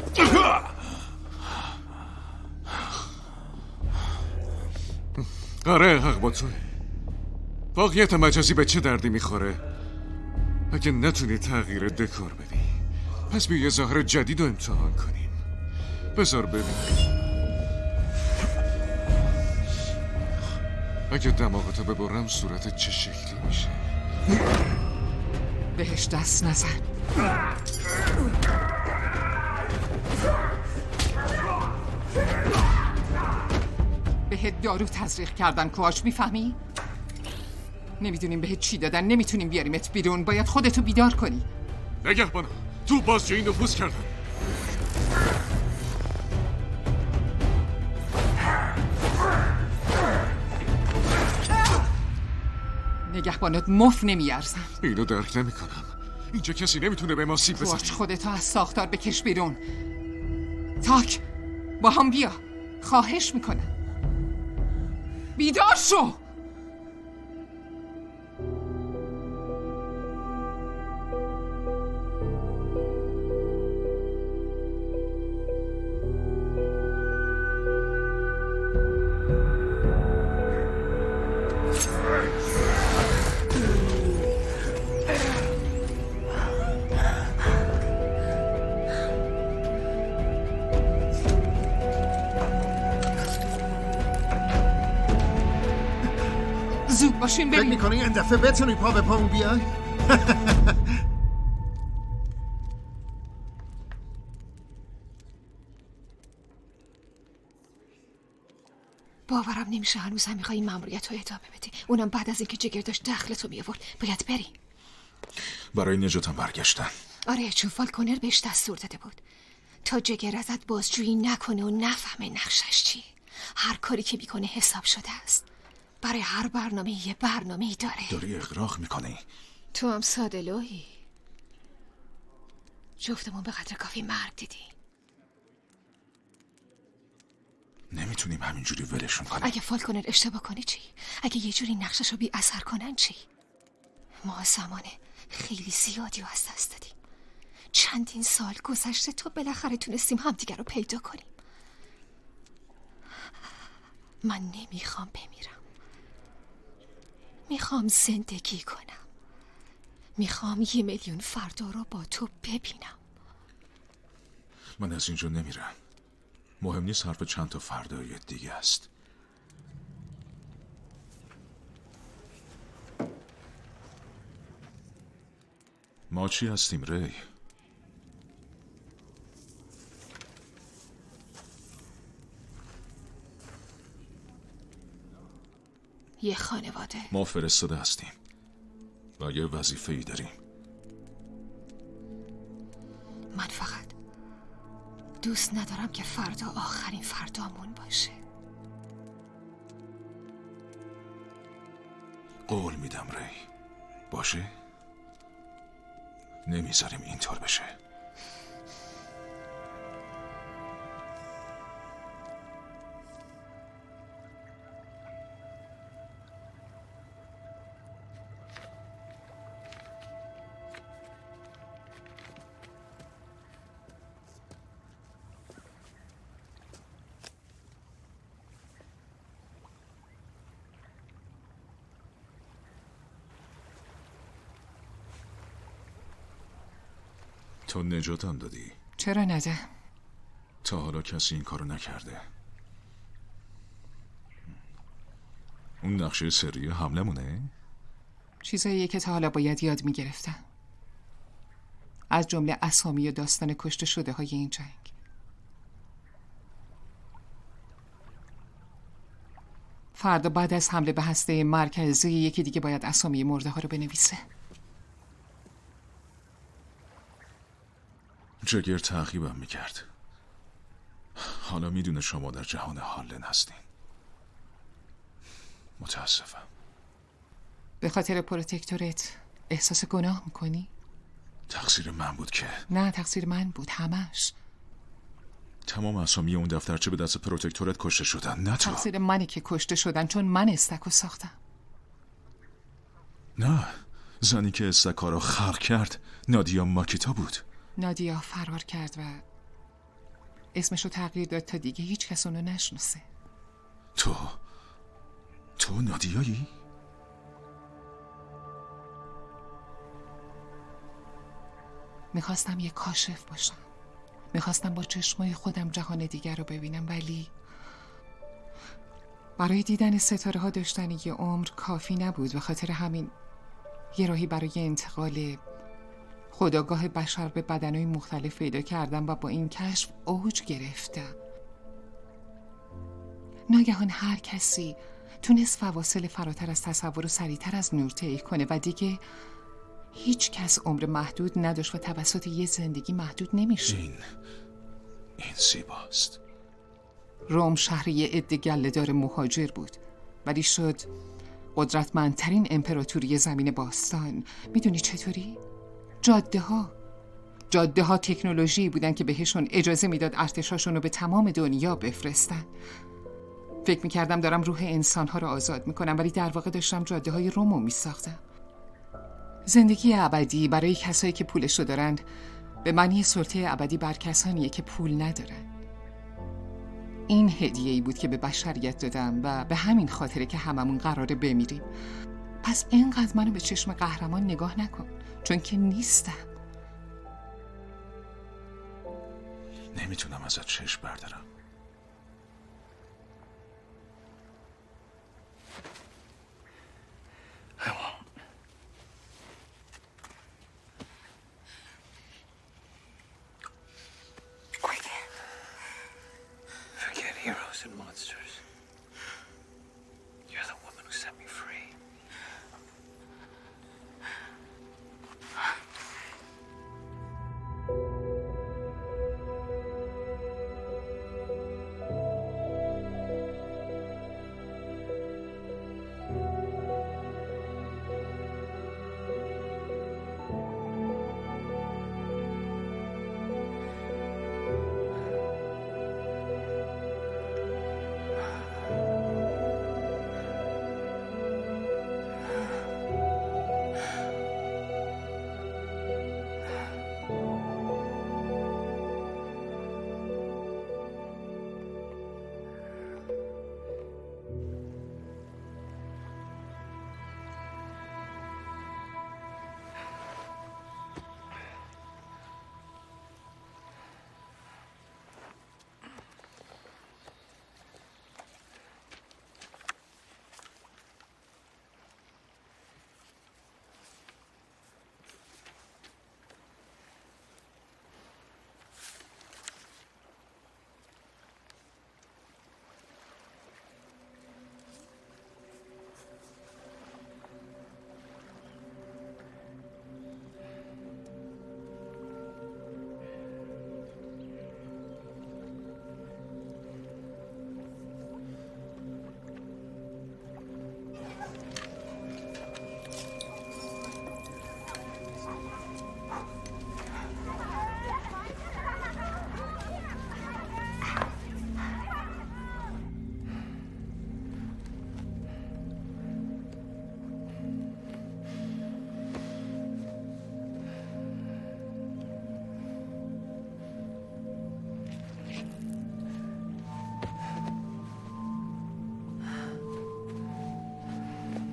آره حق با توه. واقعیت مجازی به چه دردی میخوره اگه نتونی تغییر دکور بدی؟ پس بیا یه ظاهر جدید رو امتحان کنیم. بذار ببین اگه دماغتو ببرم صورتت چه شکلی میشه. بهش دست نزن. بهت دارو تزریق کردن کواش، میفهمی؟ نمیدونیم بهت چی دادن، نمیتونیم بیاریمت بیرون. باید خودتو بیدار کنی. نگهبانا تو بازجویی نفوذ کردن. نگهبانات مف نمیارزن. اینو درک نمی کنم. اینجا کسی نمیتونه به ما سیب بزنه. خودتو از ساختار بکش بیرون. تاک با هم بیا، خواهش میکنم بیدار شو. زود باشین بریم. فکر میکنی این دفعه بتونی پا به پامون بیای؟ باورم نمیشه هنوز هم میخوایی این ماموریت رو ادامه بدی، اونم بعد از اینکه جگر داشت دخلتو میآورد. باید بری. برای نجاتم برگشتن. آره چون فالکونر بهش دستور داده بود تا جگر ازت بازجویی نکنه و نفهمه نقشش چیه. هر کاری که میکنه حساب شده است. برای هر برنامه یه برنامه‌ای داره. داری اغراق میکنی. تو هم ساده لوحی. جفتمون به قدر کافی مرگ دیدی. نمیتونیم همینجوری ولشون کنیم. اگه فالکونر اشتباه کنه چی؟ اگه یه جوری نقشش رو بی اثر کنن چی؟ ما زمان خیلی زیادی رو از دست دادیم. چندین سال گذشته تا بالاخره تونستیم همدیگر رو پیدا کنیم. من نمیخوام بمیرم. میخوام زندگی کنم. میخوام 1,000,000 فردا رو با تو ببینم. من از اینجا نمیرم. مهم نیست حرف چند تا فردای دیگه است. ما چی هستیم ری؟ یه خانواده. ما فرستاده هستیم و یه وظیفه ای داریم. من فقط دوست ندارم که فردا آخرین فردامون باشه. قول میدم ری. باشه؟ نمیذاریم اینطور بشه. تو نجاتم دادی. چرا نده؟ تا حالا کسی این کارو نکرده. اون نقشه سری حملمونه؟ چیزاییه که تا حالا باید یاد میگرفتم، از جمله اسامی و داستان کشته شده های این جنگ. فردا بعد از حمله به هسته مرکزی یکی دیگه باید اسامی مرده ها رو بنویسه. جگر تعقیبم میکرد. حالا میدونه شما در جهان هارلن هستین. متاسفم. به خاطر پروتکتورت احساس گناه میکنی؟ تقصیر من بود که؟ نه، تقصیر من بود، همش. تمام اسامی اون دفترچه به دست پروتکتورت کشته شدن، نه تو. تقصیر منی که کشته شدن، چون من استکو ساختم. نه، زنی که استکا رو خلق کرد نادیا ماکیتا بود. نادیا فرار کرد و اسمشو تغییر داد تا دیگه هیچ کس اونو نشناسه. تو نادیایی؟ میخواستم یه کاشف باشم، میخواستم با چشمای خودم جهان دیگر رو ببینم، ولی برای دیدن ستاره ها داشتن یه عمر کافی نبود. به خاطر همین یه راهی برای انتقال خودآگاه بشر به بدنهای مختلف پیدا کردم و با این کشف اوج گرفتم. ناگهان هر کسی تونست فواصل فراتر از تصور و سریعتر از نور طی کنه و دیگه هیچ کس عمر محدود نداشت و توسط یه زندگی محدود نمیشه. این زیباست. روم شهر یه عده گله‌دار مهاجر بود، ولی شد قدرتمندترین امپراتوری زمین باستان. میدونی چطوری؟ جاده ها تکنولوژی بودن که بهشون اجازه میداد ارتشاشون رو به تمام دنیا بفرستن. فکر میکردم دارم روح انسانها رو آزاد میکنم، ولی در واقع داشتم جاده های روم رو میساختم. زندگی ابدی برای کسایی که پولشو دارن به معنی سلطه ابدی بر کسانیه که پول ندارن. این هدیه‌ای بود که به بشریت دادم و به همین خاطره که هممون قراره بمیریم. پس اینقدر منو به چشم قهرمان نگاه نکن، چون که نیستم. نمیتونم ازت چشم بردارم. I won't. Forget heroes and monsters. You're the woman who set me free.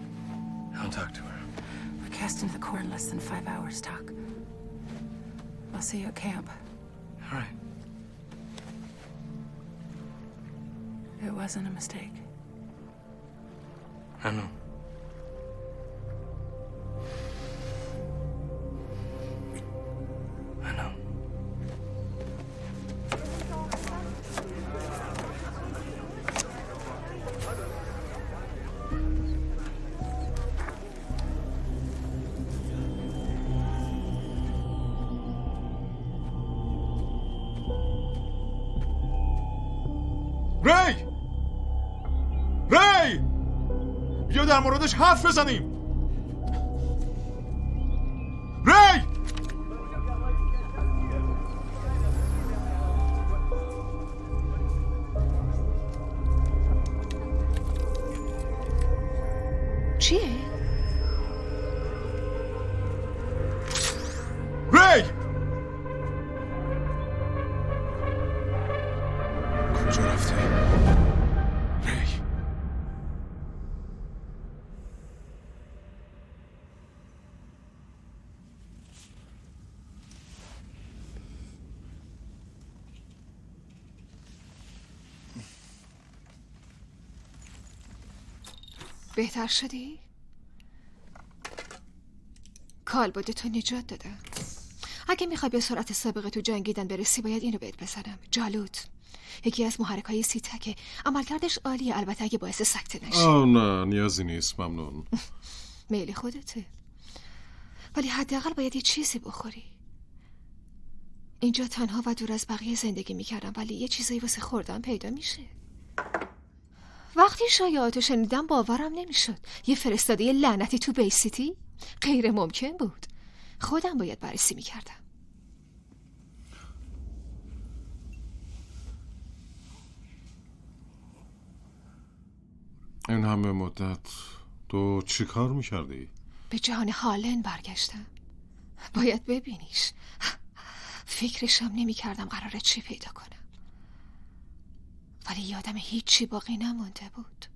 I'll talk to her. We're cast into the core in less than 5 hours, Doc. I'll see you at camp. All right. It wasn't a mistake. I know. I know. ری! ری! بیا در موردش حرف بزنیم. ری! چیه؟ ری! کجا رفته؟ ری! بهتر شدی؟ کالبد تو نجات دادم. اگه میخوای به سرعت سابقه تو جنگیدن برسی باید اینو بهت بزنم. جالوت یکی از محرکای سیتکه. عملکردش عالیه، البته اگه باعث سکته نشه. نه نیازی نیست، ممنون. میل خودته، ولی حداقل باید یه چیزی بخوری. اینجا تنها و دور از بقیه زندگی میکردم، ولی یه چیزایی واسه خوردن پیدا میشه. وقتی شایعاتو شنیدم باورم نمیشد. یه فرستاده لعنتی تو بی سیتی؟ غیر ممکن بود. خودم باید بررسی میکردم. این همه مدت تو چی کار میکردی؟ به جهان هالن برگشتم. باید ببینیش. فکرشم نمیکردم قراره چی پیدا کنم، ولی یادم هیچی باقی نمونده بود.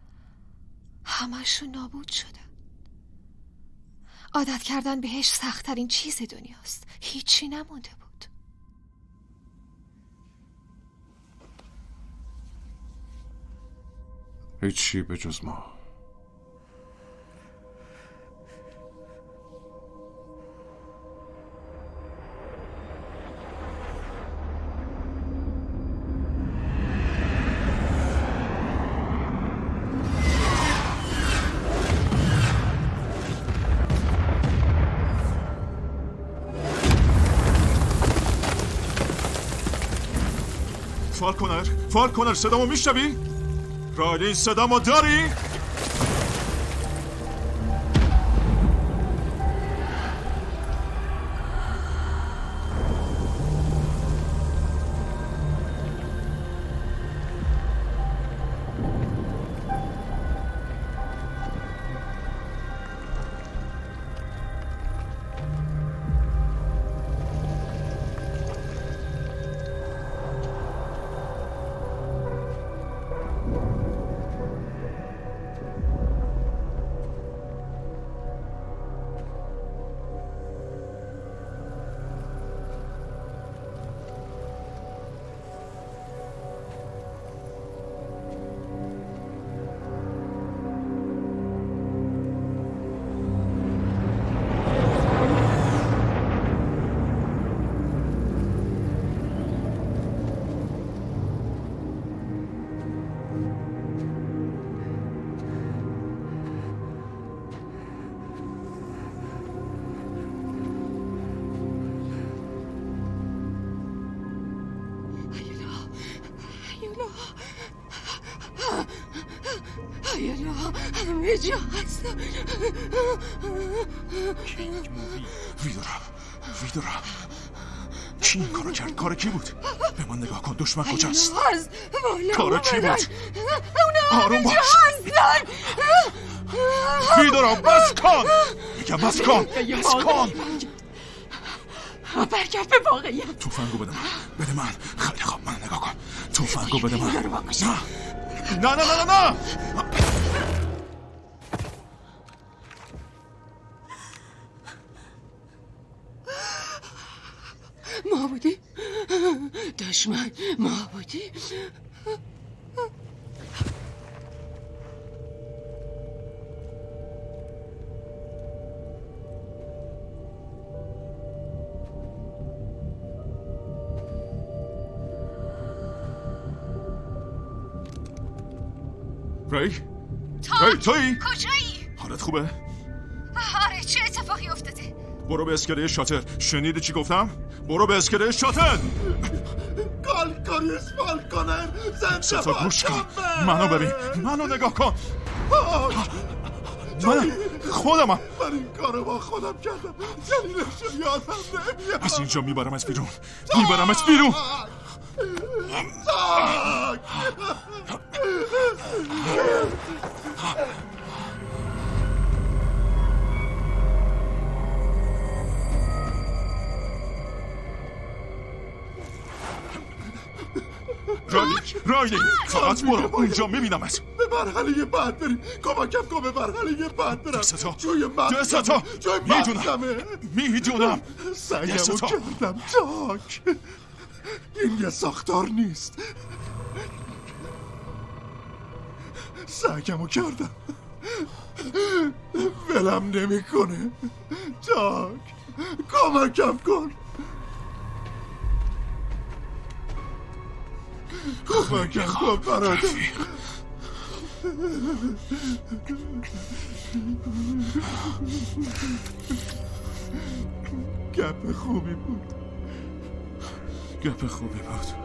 همشون نابود شدن. عادت کردن بهش سخت‌ترین چیز دنیاست. هیچی نمونده بود. هیچی به جز ما. فالکونر صدامو میشنوی؟ رایلی صدامو داری؟ همه جا هستم. ویدورا کی این کارو کرد؟ کار کی بود؟ به من نگاه کن، دشمن کجاست؟ کار کی بود؟ آروم باش. ویدورا بس کن، میگم بس کن. برگرد به واقعیت. توفنگو بده من. خیلی خوب، من نگاه کن. توفنگو بده من. نه. ما بودیم دشمن، ما بودیم. ری؟ تویی؟ کجایی؟ حالت خوبه؟ آره، چه اتفاقی افتاده؟ برو به اسکله شاتر. شنیدی چی گفتم؟ برو به اسکله شاتر. کالیس فالکونر ستا گوش کن، منو ببین، منو نگاه کن. من خودمم. من این کارو با خودم کردم، دلیلش یادم نمیاد. از اینجا میبرمت بیرون، میبرمت بیرون. رایلی فقط برو، اونجا میبینمت. به مرحله بعد بریم. کمکم کن به مرحله بعد برم. جوی دستا میدونم. سعیمو کردم تاک. این یه ساختار نیست. سعیمو کردم، ولم نمیکنه. تاک کمکم کن. کمکم کن برادر. گپ خوبی بود. گپ خوبی بود.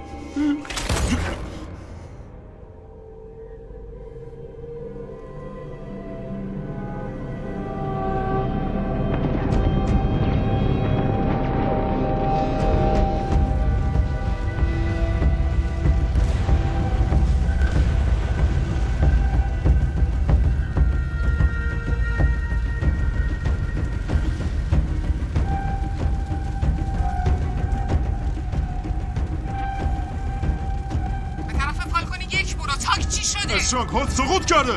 استرانگهولد سقوط کرده.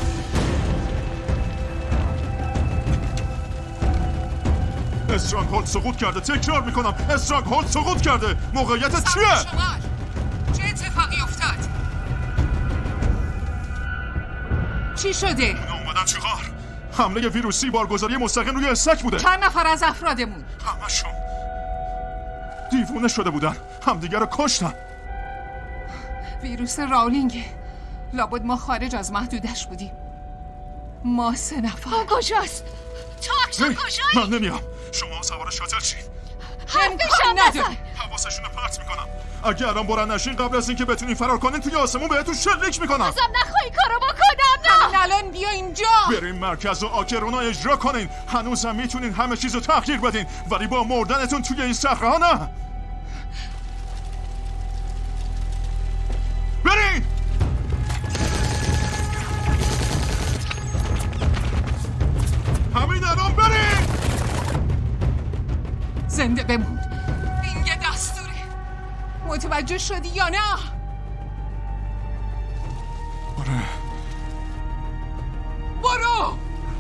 استرانگهولد سقوط کرده. تکرار میکنم، استرانگهولد سقوط کرده. موقعیت چیه؟ چه اتفاقی افتاد؟ چی شده؟ اومدن چیکار؟ حمله ویروسی بارگذاری مستقیم روی استک بوده. چند نفر از افرادمون؟ همشون دیوونه شده بودن، همدیگه رو کشتن. ویروس راولینگه. لابد ما خارج از محدودش بودیم. ما 3 نفر. کجاست؟ تاکشون کجایی؟ من نمیام. شما سوار شاتل چید. امکان نداره. حواسشون رو پرت میکنم. اگه الان بلند نشین قبل از اینکه بتونین فرار کنین توی آسمون بهتون شلیک میکنم. ازم نخواهی کارو بکنم. همین الان بیا اینجا. بریم مرکز و آکرونا اجرا کنین. هنوزم میتونین همه چیزو تغییر بدین، ولی با مردنتون توی این صخره ها نه. بریم. همین الان بریم. زنده بمون. این یه دستوره. متوجه شدی یا نه؟ آره. برو.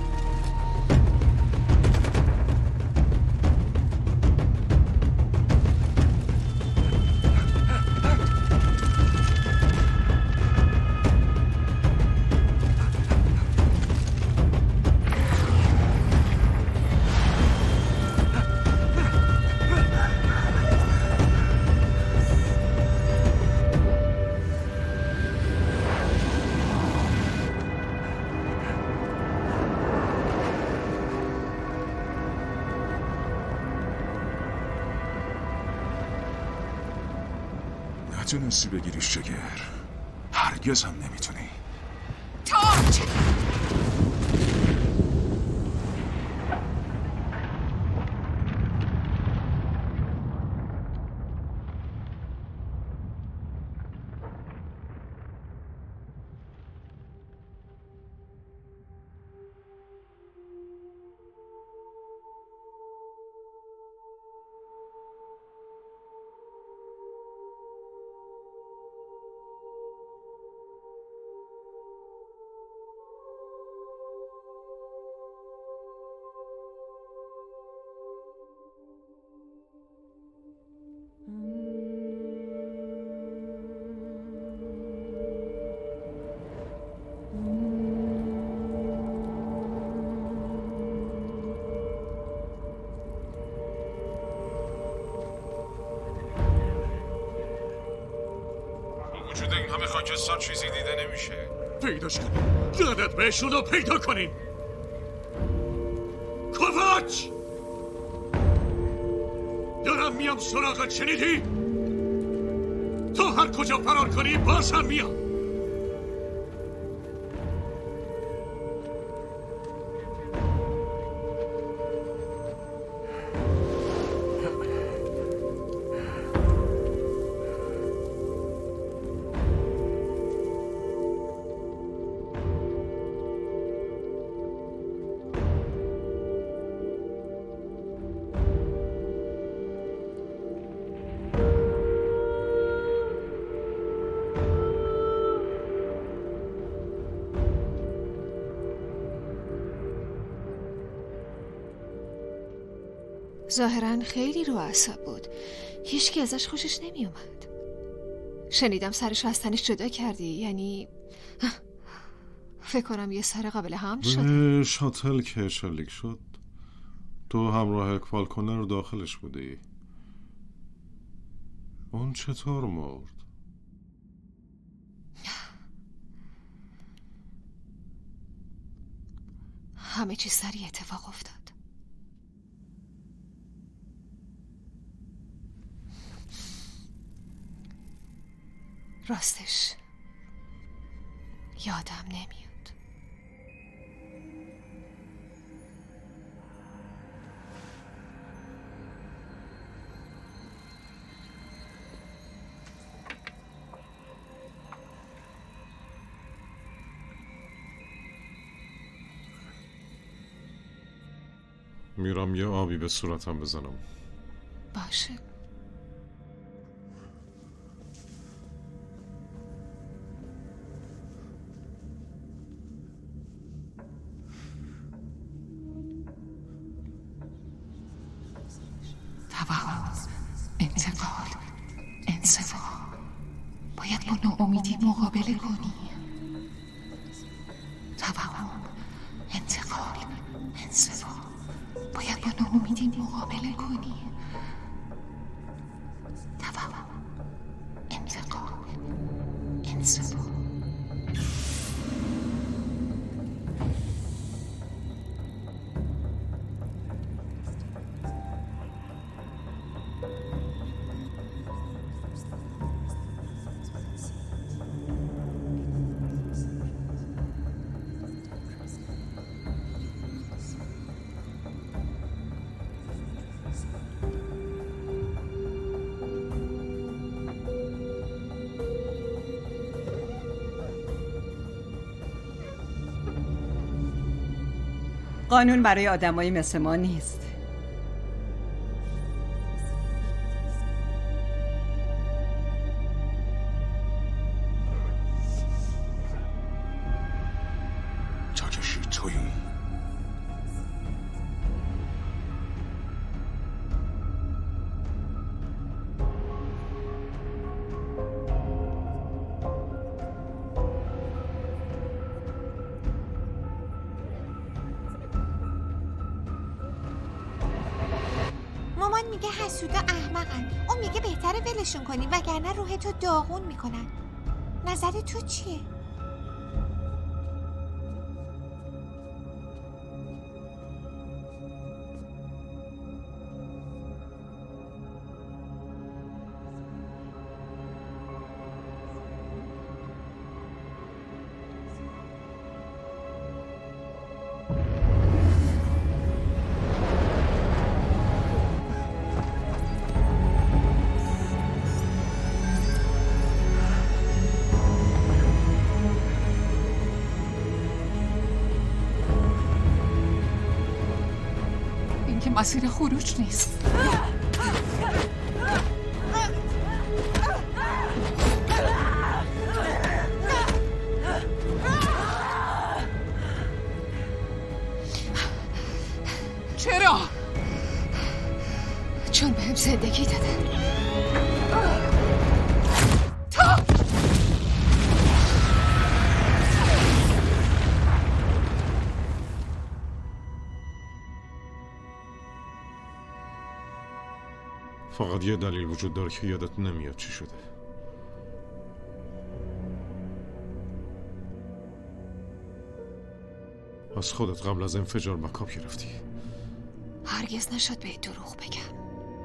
نتونستی بگیریش جگر. هرگز هم نمیتونی. تاج! همه خاکستر چیزی دیده نمیشه. پیداش کنین، یادت بهشون رو پیدا کنین. کوواچ! دارم میام سراغت، شنیدی؟ تو هر کجا فرار کنی بازم میام. ظاهراً خیلی رو اعصاب بود. هیچکی ازش خوشش نمی اومد. شنیدم سرش از تنش جدا کردی. یعنی فکر کنم یه سر قابل حمل شد. شاتل که شلیک شد تو همراه اکفال کنر داخلش بودی. اون چطور مرد؟ همه چیز سریع اتفاق افتاد. راستش یادم نمیاد. میرم یه آبی به صورتم بزنم. باشه. انتقال، انزوا، باید با ناامیدی مقابله کنی. توهم، انتقال، انزوا، باید با ناامیدی مقابله کنی. توهم، انتقال، انزوا. قانون برای آدمایی مثل ما نیست. تاکشی تویی؟ مامان میگه حسودا احمقن. اون میگه بهتره ولشون کنی وگرنه روحتو داغون میکنن. نظر تو چیه؟ که مسیر خروج نیست. چرا؟ چون بهم زندگی دادن. فقط یه دلیل وجود داره که یادت نمیاد چی شده. از خودت قبل از انفجار بکاپ گرفتی. هرگز نشد به دروغ بگم.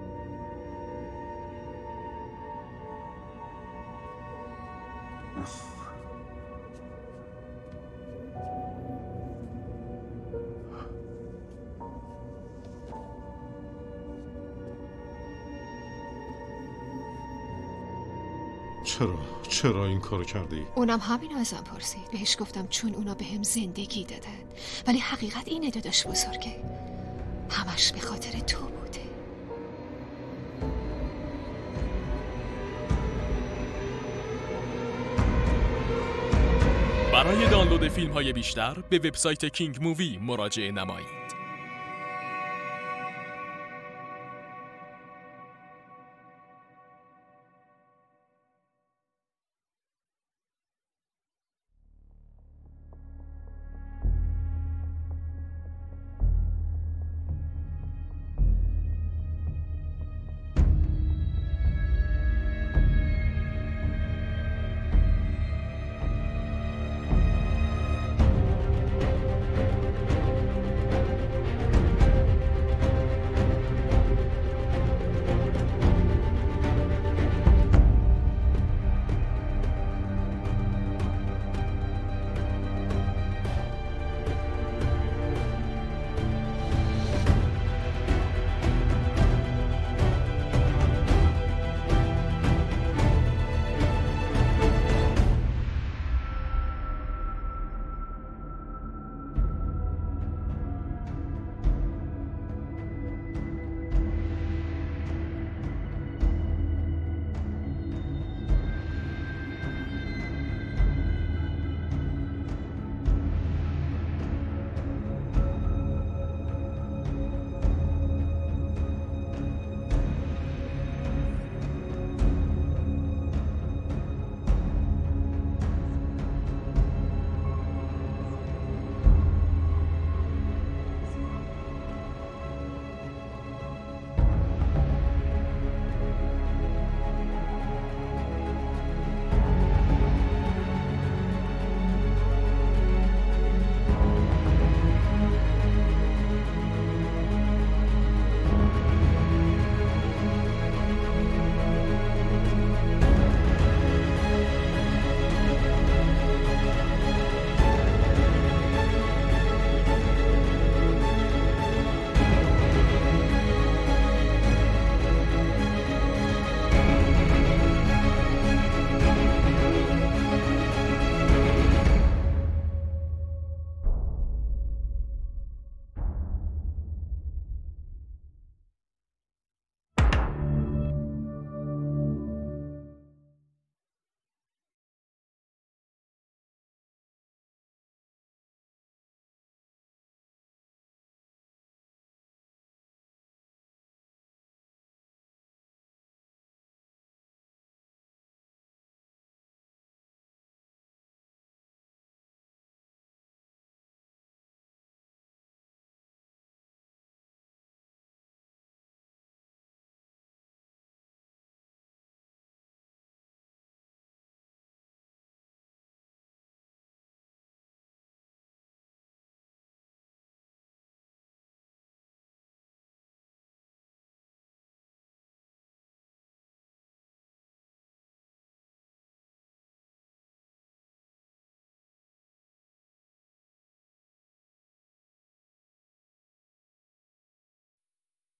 چرا این کارو کردی؟ اونم همین ازم پرسید. بهش گفتم چون اونا بهم زندگی دادن. ولی حقیقت اینه داداش بزرگه، همش به خاطر تو بوده. برای دانلود فیلم‌های بیشتر به وبسایت کینگ مووی مراجعه نمایید.